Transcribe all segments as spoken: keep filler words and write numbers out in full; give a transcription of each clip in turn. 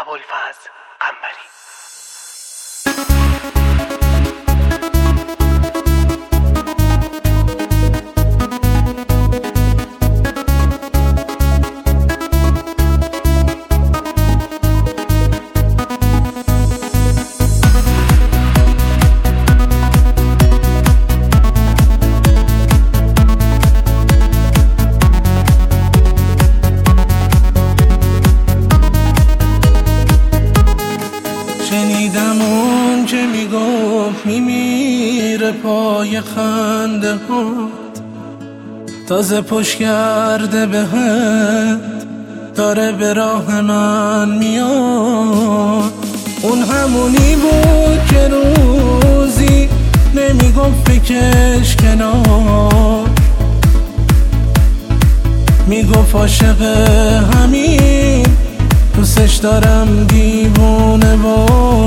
ابوالفضل قنبری. شنیدم اون که میگفت میمیره پای خنده هات، تازه پشت کرده بهت داره به راه من میاد. اون همونی بود که روزی نمیگفت بکش کنار، میگفت عاشق همین دوستش دارم دیوونه و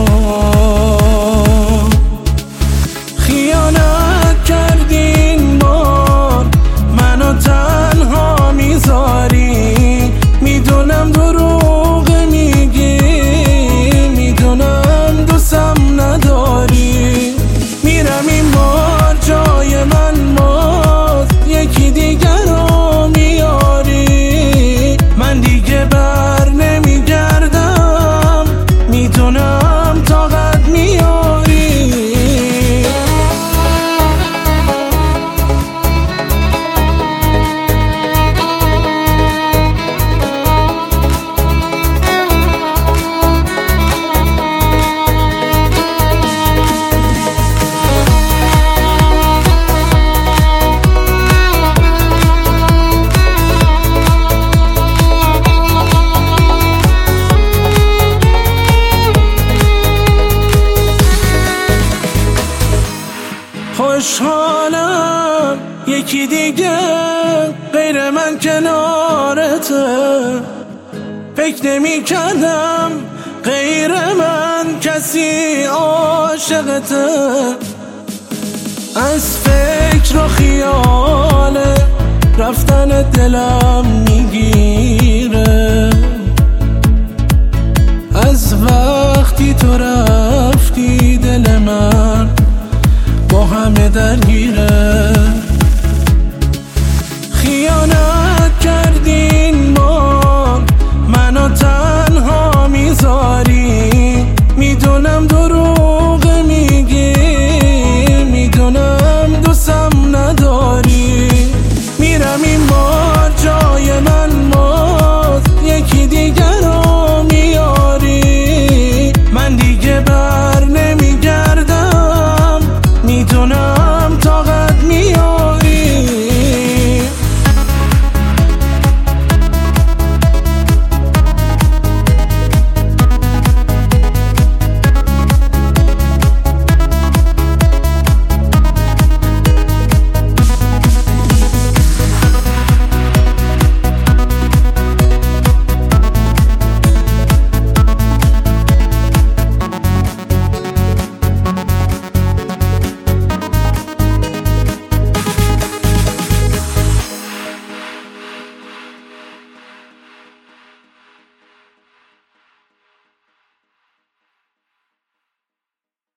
خیانت کردین بار منو تنها میذاری. میدونم دروغ میگی، میدونم دوستم نداری. میرم این بار جای من باز یکی دیگر رو میاری. من دیگه بر نمیگردم، میدونم طاقت میاری. خوشحالم یکی دیگه غیر من کنارته، فکر نمی کردم غیر من کسی عاشقته. از فکر و خیال رفتن دلم میگیره، از وقتی تو رفتی دل من با همه درگیره.